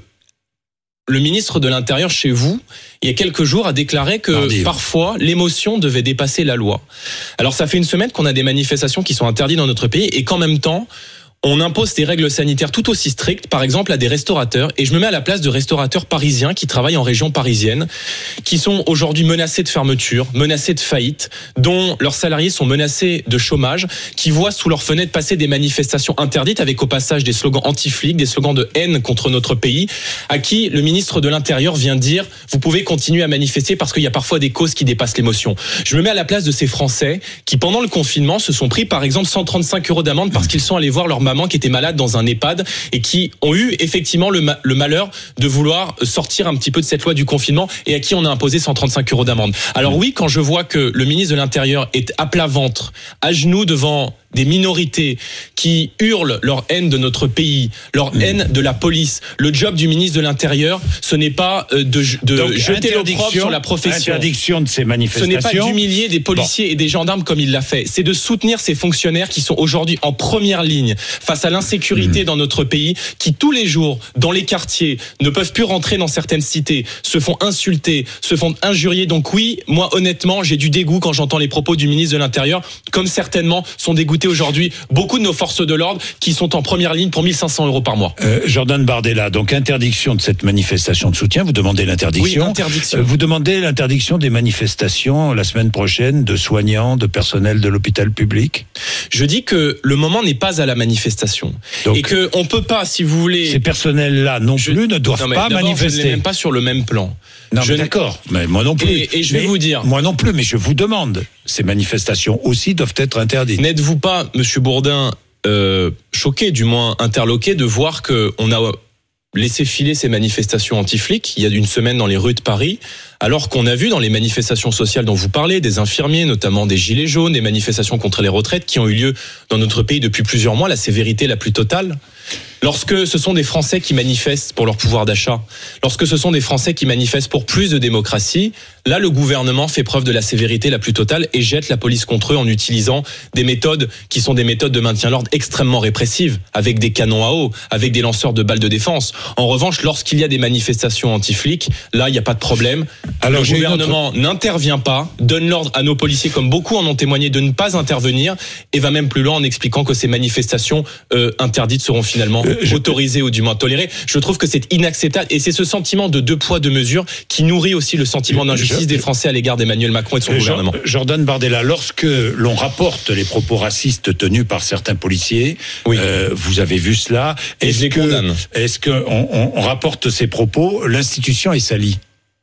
E: le ministre de l'Intérieur chez vous, il y a quelques jours, a déclaré que Mardi. parfois l'émotion devait dépasser la loi. Alors ça fait une semaine qu'on a des manifestations qui sont interdites dans notre pays et qu'en même temps on impose des règles sanitaires tout aussi strictes, par exemple à des restaurateurs, et je me mets à la place de restaurateurs parisiens qui travaillent en région parisienne, qui sont aujourd'hui menacés de fermeture, menacés de faillite, dont leurs salariés sont menacés de chômage, qui voient sous leurs fenêtres passer des manifestations interdites avec au passage des slogans anti-flics, des slogans de haine contre notre pays, à qui le ministre de l'Intérieur vient dire « vous pouvez continuer à manifester parce qu'il y a parfois des causes qui dépassent l'émotion ». Je me mets à la place de ces Français qui, pendant le confinement, se sont pris par exemple cent trente-cinq euros d'amende parce qu'ils sont allés voir leur maman qui étaient malades dans un EHPAD et qui ont eu effectivement le, ma- le malheur de vouloir sortir un petit peu de cette loi du confinement et à qui on a imposé cent trente-cinq euros d'amende. Alors oui, quand je vois que le ministre de l'Intérieur est à plat ventre, à genoux devant des minorités qui hurlent leur haine de notre pays, leur haine de la police. Le job du ministre de l'Intérieur, ce n'est pas de, de Donc, jeter l'opprobre sur la profession.
C: Interdiction de ces manifestations.
E: Ce n'est pas d'humilier des policiers bon. et des gendarmes comme il l'a fait. C'est de soutenir ces fonctionnaires qui sont aujourd'hui en première ligne face à l'insécurité mmh. dans notre pays, qui tous les jours, dans les quartiers, ne peuvent plus rentrer dans certaines cités, se font insulter, se font injurier. Donc oui, moi honnêtement, j'ai du dégoût quand j'entends les propos du ministre de l'Intérieur, comme certainement sont dégoûtés aujourd'hui beaucoup de nos forces de l'ordre qui sont en première ligne pour mille cinq cents euros par mois.
C: Euh, Jordan Bardella, donc interdiction de cette manifestation de soutien, vous demandez l'interdiction.
E: Oui, interdiction.
C: Euh, vous demandez l'interdiction des manifestations la semaine prochaine de soignants, de personnel de l'hôpital public.
E: Je dis que le moment n'est pas à la manifestation. Donc, et que on peut pas, si vous voulez...
C: Ces personnels-là non je, plus ne doivent non, pas manifester.
E: Je ne les mets même pas sur le même plan.
C: Non,
E: je
C: mais d'accord, mais moi non plus.
E: Et, et je vais
C: mais,
E: vous dire...
C: Moi non plus, mais je vous demande, ces manifestations aussi doivent être interdites.
E: N'êtes-vous pas, Monsieur Bourdin, euh, choqué, du moins interloqué, de voir qu'on a laissé filer ces manifestations anti-flics il y a une semaine dans les rues de Paris, alors qu'on a vu dans les manifestations sociales dont vous parlez, des infirmiers, notamment des gilets jaunes, des manifestations contre les retraites qui ont eu lieu dans notre pays depuis plusieurs mois, la sévérité la plus totale. Lorsque ce sont des Français qui manifestent pour leur pouvoir d'achat, lorsque ce sont des Français qui manifestent pour plus de démocratie, là le gouvernement fait preuve de la sévérité la plus totale et jette la police contre eux en utilisant des méthodes qui sont des méthodes de maintien de l'ordre extrêmement répressives, avec des canons à eau, avec des lanceurs de balles de défense. En revanche, lorsqu'il y a des manifestations anti-flics, là il n'y a pas de problème. Alors, le gouvernement autre... n'intervient pas, donne l'ordre à nos policiers, comme beaucoup en ont témoigné, de ne pas intervenir et va même plus loin en expliquant que ces manifestations euh, interdites seront finalement euh, je... autorisées ou du moins tolérées. Je trouve que c'est inacceptable et c'est ce sentiment de deux poids, deux mesures qui nourrit aussi le sentiment d'injustice je... des Français à l'égard d'Emmanuel Macron et de son euh, gouvernement.
C: Jordan Bardella, lorsque l'on rapporte les propos racistes tenus par certains policiers, oui. euh, vous avez vu cela, est-ce
E: je les
C: que,
E: condamne.
C: Est-ce qu'on on, on rapporte ces propos, l'institution est salie?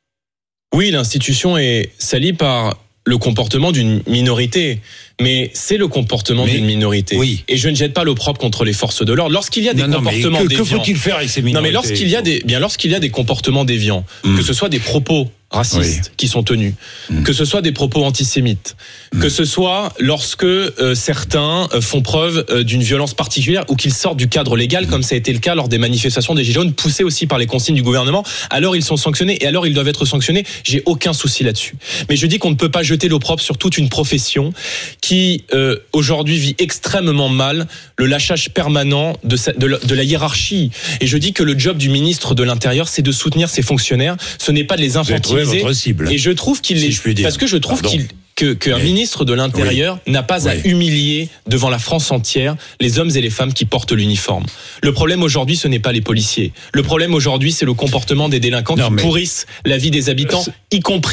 E: Oui, l'institution est salie par le comportement d'une minorité. Mais c'est le comportement mais, d'une minorité.
C: Oui.
E: Et je ne jette pas l'opprobre contre les forces de l'ordre. Lorsqu'il y a des
C: non,
E: comportements
C: non, que,
E: déviants.
C: Que faut-il faire avec ces minorités?
E: Non, mais lorsqu'il y a des, bien, lorsqu'il y a des comportements déviants, mmh. que ce soit des propos racistes oui. qui sont tenus, mmh. que ce soit des propos antisémites, mmh. que ce soit lorsque euh, certains euh, font preuve euh, d'une violence particulière ou qu'ils sortent du cadre légal, mmh. comme ça a été le cas lors des manifestations des Gilets jaunes, poussées aussi par les consignes du gouvernement, alors ils sont sanctionnés et alors ils doivent être sanctionnés. J'ai aucun souci là-dessus. Mais je dis qu'on ne peut pas jeter l'opprobre sur toute une profession qui euh, aujourd'hui vit extrêmement mal le lâchage permanent de, sa, de, la, de la hiérarchie. Et je dis que le job du ministre de l'Intérieur, c'est de soutenir ses fonctionnaires. Ce n'est pas de les infantiliser.
C: Cible,
E: et je trouve qu'il
C: si
E: est,
C: je puis dire.
E: parce que je trouve Pardon. qu'il que qu'un Mais, ministre de l'Intérieur oui, n'a pas oui. à humilier devant la France entière les hommes et les femmes qui portent l'uniforme. Le problème aujourd'hui, ce n'est pas les policiers. Le problème aujourd'hui, c'est le comportement des délinquants non, qui pourrissent la vie des habitants, y compris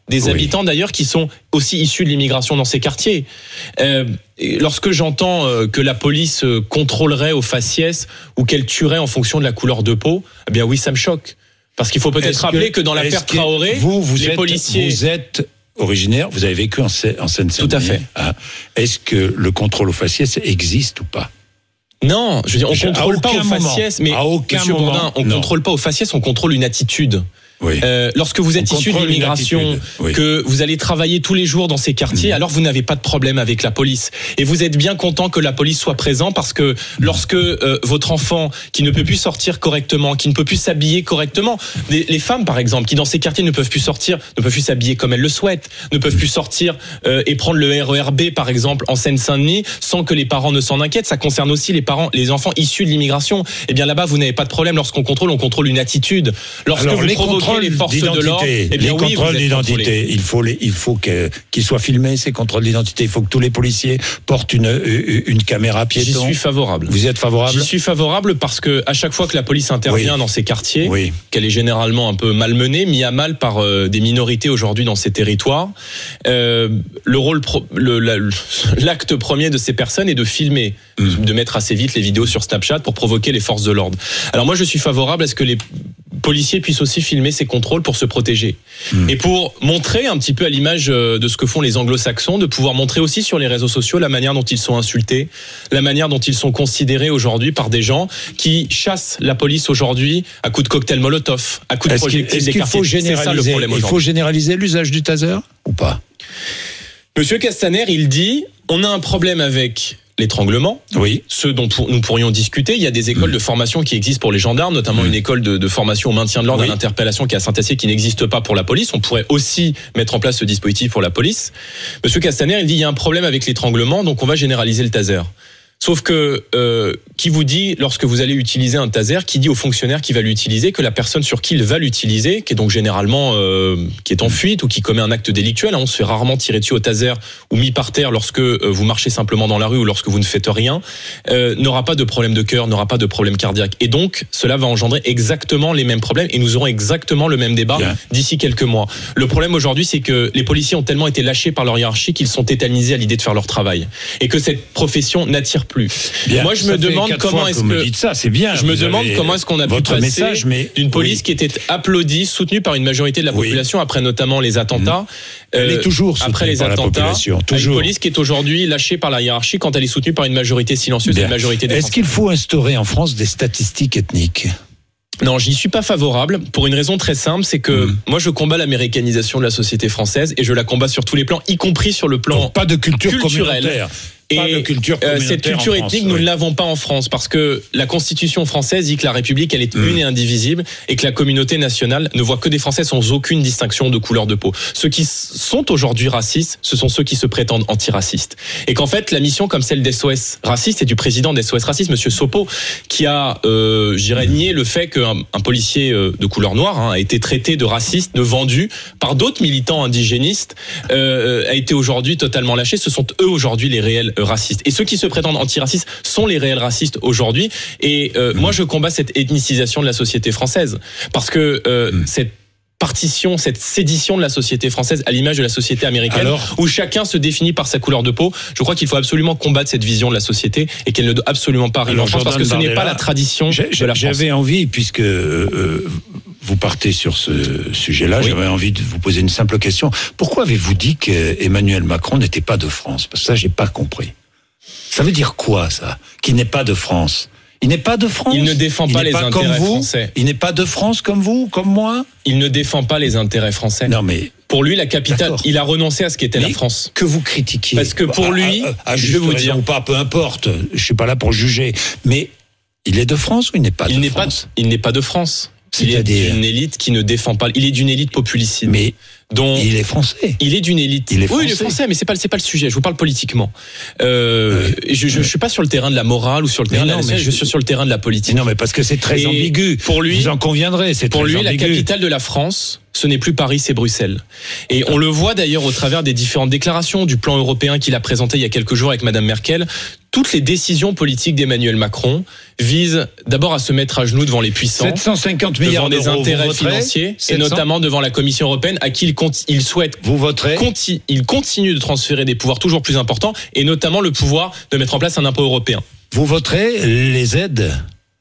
E: des
C: Oui.
E: habitants d'ailleurs qui sont aussi issus de l'immigration dans ces quartiers. Euh, lorsque j'entends euh, que la police euh, contrôlerait au faciès ou qu'elle tuerait en fonction de la couleur de peau, eh bien oui, ça me choque. Parce qu'il faut peut-être
C: Est-ce
E: rappeler
C: que,
E: que dans l'affaire
C: est-ce que
E: Traoré,
C: vous, vous
E: les
C: êtes,
E: policiers...
C: Vous êtes originaire, vous avez vécu en, Seine- en Seine-Saint-Denis.
E: Tout à fait.
C: Hein. Est-ce que le contrôle au faciès existe ou pas?
E: Non, je veux dire, on
C: Je- à
E: contrôle pas
C: aucun
E: au
C: moment.
E: faciès, mais
C: À aucun
E: Monsieur
C: moment,
E: Bourdin, on
C: non.
E: contrôle pas au faciès, on contrôle une attitude.
C: Oui.
E: Euh, lorsque vous êtes
C: On
E: issu de
C: contrôle une
E: l'immigration,
C: attitude, oui.
E: que vous allez travailler tous les jours dans ces quartiers,
C: Mmh.
E: alors vous n'avez pas de problème avec la police. Et vous êtes bien content que la police soit présente parce que lorsque euh, votre enfant qui ne peut plus sortir correctement, qui ne peut plus s'habiller correctement, les, les femmes par exemple, qui dans ces quartiers ne peuvent plus sortir, ne peuvent plus s'habiller comme elles le souhaitent, ne peuvent plus sortir euh, et prendre le R E R B par exemple en Seine-Saint-Denis sans que les parents ne s'en inquiètent. Ça concerne aussi les parents, les enfants issus de l'immigration. Eh bien là-bas, vous n'avez pas de problème. Lorsqu'on contrôle, on contrôle une attitude. Lorsque
C: Alors,
E: vous
C: les
E: provoquez
C: contrôles
E: les forces de
C: d'identité,
E: l'ordre, eh bien
C: les
E: oui,
C: contrôles
E: vous êtes
C: d'identité,
E: contrôlé.
C: il faut les, il faut que, qu'ils soient filmés, ces contrôles d'identité. Il faut que tous les policiers portent une, une caméra piéton.
E: J'y suis favorable.
C: Vous y êtes favorable?
E: J'y suis favorable parce que à chaque fois que la police intervient
C: Oui.
E: dans ces quartiers,
C: Oui.
E: qu'elle est généralement un peu malmenée, mise à mal par euh, des minorités aujourd'hui dans ces territoires, euh, le rôle, pro, le, la- l'acte premier de ces personnes est de filmer,
C: Mmh.
E: de mettre assez vite les vidéos sur Snapchat pour provoquer les forces de l'ordre. Alors moi, je suis favorable à ce que les policiers puissent aussi filmer ces contrôles pour se protéger. Mmh. Et pour montrer un petit peu à l'image de ce que font les anglo-saxons, de pouvoir montrer aussi sur les réseaux sociaux la manière dont ils sont insultés, la manière dont ils sont considérés aujourd'hui par des gens qui chassent la police aujourd'hui à coups de cocktail Molotov, à coups de
C: Est-ce qu'il,
E: projectiles
C: est-ce
E: des
C: qu'il
E: quartiers.
C: faut
E: C'est ça le
C: généraliser,
E: problème
C: il faut
E: aujourd'hui.
C: généraliser l'usage du taser ou pas?
E: Monsieur Castaner, il dit, on a un problème avec l'étranglement,
C: oui.
E: ce dont pour, nous pourrions discuter. Il y a des écoles mmh. de formation qui existent pour les gendarmes, notamment mmh. une école de, de formation au maintien de l'ordre oui. à l'interpellation qui est à Saint-Astier, qui n'existe pas pour la police. On pourrait aussi mettre en place ce dispositif pour la police. Monsieur Castaner, il dit il y a un problème avec l'étranglement, donc on va généraliser le taser. Sauf que euh, qui vous dit, lorsque vous allez utiliser un taser, qui dit au fonctionnaire qui va l'utiliser que la personne sur qui il va l'utiliser, qui est donc généralement euh, qui est en fuite ou qui commet un acte délictuel, hein, on se fait rarement tirer dessus au taser ou mis par terre lorsque euh, vous marchez simplement dans la rue ou lorsque vous ne faites rien, euh, n'aura pas de problème de cœur, n'aura pas de problème cardiaque. Et donc, cela va engendrer exactement les mêmes problèmes et nous aurons exactement le même débat Bien. d'ici quelques mois. Le problème aujourd'hui, c'est que les policiers ont tellement été lâchés par leur hiérarchie qu'ils sont tétanisés à l'idée de faire leur travail et que cette profession n'attire plus.
C: Bien,
E: moi, je me demande comment est-ce que,
C: que dites ça, c'est bien.
E: Je me demande comment est-ce qu'on a pu passer
C: message, mais
E: d'une police oui. qui était applaudie, soutenue par une majorité de la population oui. après notamment les attentats.
C: Elle euh, est toujours
E: après les
C: par
E: attentats.
C: La population, toujours.
E: Une police qui est aujourd'hui lâchée par la hiérarchie quand elle est soutenue par une majorité silencieuse et une majorité des
C: Est-ce
E: Français.
C: qu'il faut instaurer en France des statistiques ethniques?
E: Non, j'y suis pas favorable pour une raison très simple, c'est que mmh. moi je combats l'américanisation de la société française et je la combats sur tous les plans, y compris sur le plan
C: Donc, pas de culture
E: culturel.
C: communautaire.
E: Et
C: pas de culture
E: euh, cette culture
C: France,
E: ethnique,
C: oui.
E: nous ne l'avons pas en France parce que la Constitution française dit que la République, elle est
C: mmh.
E: une et indivisible et que la communauté nationale ne voit que des Français sans aucune distinction de couleur de peau. Ceux qui sont aujourd'hui racistes, ce sont ceux qui se prétendent antiracistes. Et qu'en fait, la mission comme celle d'S O S Racistes et du président d'S O S Racistes, Monsieur Sopo, qui a, euh, j'irais nier le fait qu'un un policier de couleur noire hein, a été traité de raciste, de vendu par d'autres militants indigénistes, euh, a été aujourd'hui totalement lâché. Ce sont eux aujourd'hui les réels euh, racistes. Et ceux qui se prétendent antiracistes sont les réels racistes aujourd'hui. Et euh, mmh. moi, je combats cette ethnicisation de la société française parce que euh, mmh. cette partition, cette sédition de la société française à l'image de la société américaine Alors, où chacun se définit par sa couleur de peau. Je crois qu'il faut absolument combattre cette vision de la société et qu'elle ne doit absolument pas arriver en France parce que ce n'est pas la tradition de la France.
C: J'avais envie, puisque euh, vous partez sur ce sujet-là, oui. j'avais envie de vous poser une simple question. Pourquoi avez-vous dit qu'Emmanuel Macron n'était pas de France? Parce que ça, j'ai pas compris. Ça veut dire quoi, ça? Qu'il n'est pas de France? Il n'est pas de France.
E: Il ne défend pas les
C: pas
E: intérêts
C: vous.
E: français.
C: Il n'est pas de France comme vous, comme moi.
E: Il ne défend pas les intérêts français.
C: Non mais
E: pour lui, la capitale, il a renoncé à ce qu'était la France.
C: Que vous critiquiez.
E: Parce que pour lui,
C: à, à, à
E: je vais vous dire,
C: ou pas, peu importe. Je suis pas là pour juger. Mais il est de France ou il n'est pas
E: il
C: de
E: n'est
C: France
E: pas, Il n'est pas de France. Il est d'une élite qui ne défend pas. Il est d'une élite populicide.
C: Mais
E: dont
C: il est français.
E: Il est d'une élite.
C: Il est français.
E: Oui, il est français, mais c'est pas c'est pas le sujet. Je vous parle politiquement. Euh, ouais. je, je, je suis pas sur le terrain de la morale ou sur le terrain
C: mais
E: de
C: non,
E: la.
C: Mais
E: je suis sur le terrain de la politique.
C: Non, mais parce que c'est très
E: Et
C: ambigu.
E: Pour lui,
C: vous en conviendrez. C'est
E: pour
C: très
E: lui,
C: ambigu.
E: la capitale de la France, ce n'est plus Paris, c'est Bruxelles. Et on le voit d'ailleurs au travers des différentes déclarations du plan européen qu'il a présenté il y a quelques jours avec Madame Merkel. toutes les décisions politiques d'Emmanuel Macron visent d'abord à se mettre à genoux devant les puissants,
C: sept cent cinquante milliards
E: devant des
C: d'euros,
E: intérêts
C: vous voterez
E: financiers,
C: sept cents
E: et notamment devant la Commission européenne, à qui il, compte, il souhaite
C: vous voterez
E: conti, il continue de transférer des pouvoirs toujours plus importants, et notamment le pouvoir de mettre en place un impôt européen.
C: Vous voterez les aides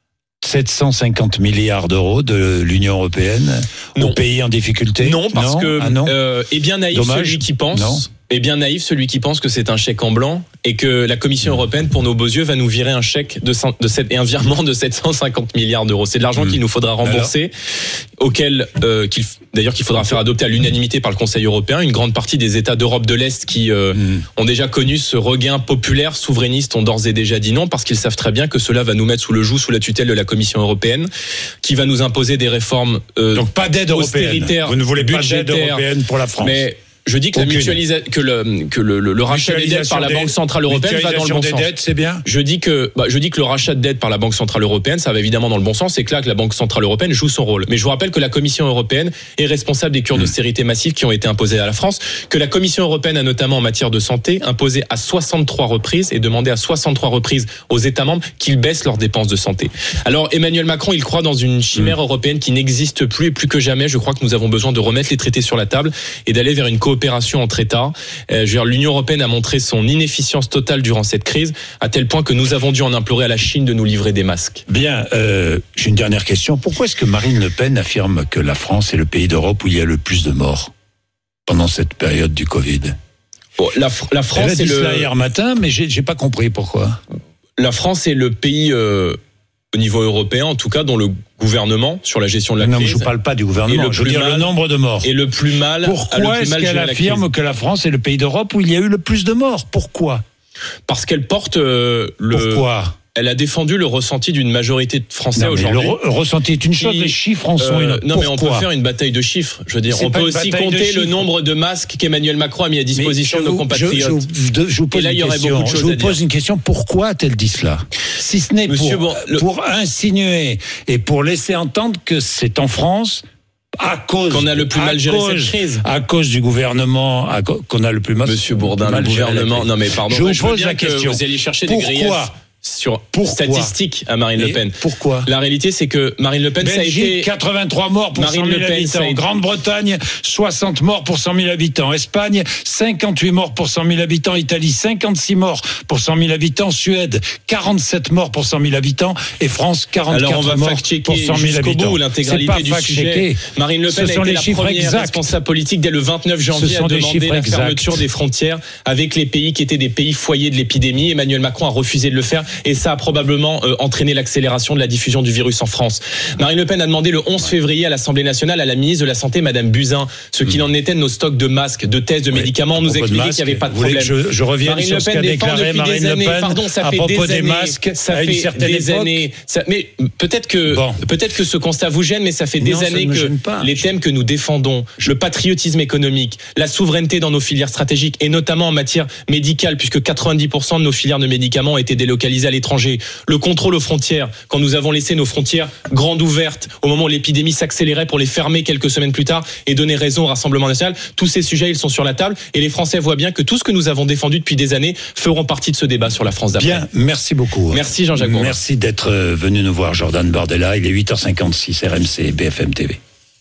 C: sept cent cinquante milliards d'euros de l'Union européenne
E: non.
C: aux pays en difficulté?
E: Non, parce
C: non
E: que
C: ah non.
E: Euh, est bien naïf
C: Dommage.
E: celui qui pense.
C: Non.
E: Est bien naïf celui qui pense que c'est un chèque en blanc et que la Commission européenne, pour nos beaux yeux, va nous virer un chèque de, de sept, et un virement de sept cent cinquante milliards d'euros. C'est de l'argent mmh. qu'il nous faudra rembourser, Alors auquel euh, qu'il, d'ailleurs qu'il faudra faire adopter à l'unanimité par le Conseil européen. Une grande partie des États d'Europe de l'Est qui euh, mmh. ont déjà connu ce regain populaire souverainiste ont d'ores et déjà dit non, parce qu'ils savent très bien que cela va nous mettre sous le joug, sous la tutelle de la Commission européenne, qui va nous imposer des réformes euh,
C: donc pas d'aide européenne. Vous ne voulez pas d'aide européenne pour la France.
E: Mais je dis que, la mutualisa- que, le, que le, le, le rachat des dettes par la des, Banque Centrale Européenne va dans le bon
C: des
E: sens.
C: Dettes, c'est bien.
E: Je dis que, bah, je dis que le rachat de dettes par la Banque Centrale Européenne, ça va évidemment dans le bon sens. C'est clair que la Banque Centrale Européenne joue son rôle. Mais je vous rappelle que la Commission européenne est responsable des cures mmh. d'austérité massives qui ont été imposées à la France, que la Commission européenne a notamment en matière de santé imposé à soixante-trois reprises et demandé à soixante-trois reprises aux États membres qu'ils baissent leurs dépenses de santé. Alors Emmanuel Macron, il croit dans une chimère mmh. européenne qui n'existe plus et plus que jamais. Je crois que nous avons besoin de remettre les traités sur la table et d'aller vers une coopération entre États. Euh, je veux dire, l'Union européenne a montré son inefficience totale durant cette crise, à tel point que nous avons dû en implorer à la Chine de nous livrer des masques.
C: Bien, euh, j'ai une dernière question. Pourquoi est-ce que Marine Le Pen affirme que la France est le pays d'Europe où il y a le plus de morts pendant cette période du Covid?
E: Bon, la, la France
C: Elle a dit
E: est le...
C: cela hier matin, mais j'ai, j'ai pas compris pourquoi.
E: La France est le pays... Euh... au niveau européen, en tout cas, dont le gouvernement, sur la gestion de la
C: non,
E: crise...
C: Non, je ne parle pas du gouvernement, je veux dire le nombre de morts.
E: Et le plus mal...
C: Pourquoi est-ce qu'elle affirme que la France est le pays d'Europe où il y a eu le plus de morts? Pourquoi?
E: Parce qu'elle porte euh, le...
C: Pourquoi?
E: Elle a défendu le ressenti d'une majorité de Français
C: non,
E: aujourd'hui.
C: Le re- ressenti est une chose, qui, les chiffres en sont
E: euh,
C: une.
E: Non,
C: Pourquoi?
E: mais on peut faire une bataille de chiffres. Je veux dire,
C: c'est
E: on peut aussi compter le nombre de masques qu'Emmanuel Macron a mis à disposition de nos compatriotes.
C: Je, je, je, je vous pose
E: Et là,
C: une
E: il y aurait
C: question.
E: beaucoup de choses
C: je vous
E: à dire.
C: pose une question. Pourquoi a-t-elle dit cela? Si ce n'est
E: Monsieur,
C: pour,
E: bon, le...
C: pour insinuer et pour laisser entendre que c'est en France. À cause
E: qu'on a le plus mal géré cette crise,
C: à cause du gouvernement, à co- qu'on a le plus mal.
E: Monsieur Bourdin, le gouvernement. Non mais pardon.
C: Je vous
E: je
C: pose
E: veux bien
C: la question.
E: Que vous allez chercher
C: Pourquoi?
E: des griefs sur
C: Pourquoi?
E: statistiques à Marine Le Pen.
C: Et pourquoi?
E: La réalité, c'est que Marine Le Pen,
C: Belgique,
E: ça a été
C: quatre-vingt-trois morts pour
E: Marine
C: cent mille
E: Le Pen,
C: habitants.
E: été...
C: Grande-Bretagne, soixante morts pour cent mille habitants. Espagne, cinquante-huit morts pour cent mille habitants. Italie, cinquante-six morts pour cent mille habitants. Suède, quarante-sept morts pour cent mille habitants. Et France, quarante-quatre
E: Alors on va
C: morts pour cent mille
E: jusqu'au
C: habitants.
E: bout l'intégralité du sujet. Marine Le Pen
C: Ce
E: a
C: sont
E: été
C: les
E: la
C: chiffres
E: première
C: exacts.
E: responsable politique dès le vingt-neuf janvier à demander la fermeture des frontières avec les pays qui étaient des pays foyers de l'épidémie. Emmanuel Macron a refusé de le faire et ça a probablement Euh, entraîner l'accélération de la diffusion du virus en France. Marine Le Pen a demandé le onze février à l'Assemblée nationale à la ministre de la Santé, Madame Buzyn, ce qu'il en était de nos stocks de masques, de tests, de oui, médicaments. On nous expliquait qu'il n'y avait pas de problème.
C: Je, je reviens
E: Marine
C: sur
E: Le
C: ce
E: Pen
C: qu'a
E: défend
C: déclaré
E: depuis
C: Marine
E: des années.
C: Le Pen
E: Pardon, ça
C: à
E: fait
C: propos
E: des,
C: des
E: années,
C: masques
E: ça
C: à une
E: fait
C: certaine
E: des
C: époque.
E: années. Ça, mais peut-être que bon. peut-être que ce constat vous gêne, mais ça fait des
C: non,
E: années que les thèmes que nous défendons, le patriotisme économique, la souveraineté dans nos filières stratégiques et notamment en matière médicale, puisque quatre-vingt-dix pour cent de nos filières de médicaments ont été délocalisées à l'étranger, le contrôle aux frontières, quand nous avons laissé nos frontières grandes ouvertes au moment où l'épidémie s'accélérait pour les fermer quelques semaines plus tard et donner raison au Rassemblement national. Tous ces sujets, ils sont sur la table et les Français voient bien que tout ce que nous avons défendu depuis des années feront partie de ce débat sur la France d'après.
C: Bien, merci beaucoup.
E: Merci Jean-Jacques Bourdin.
C: Merci d'être venu nous voir, Jordan Bardella. Il est huit heures cinquante-six, R M C, B F M T V.